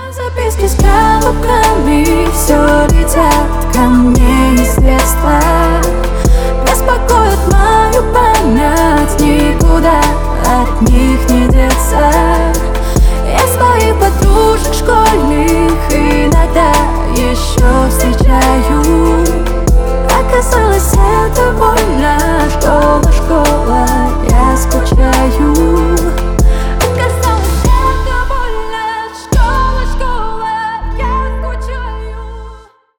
Записки с голубками, все летят ко мне из детства.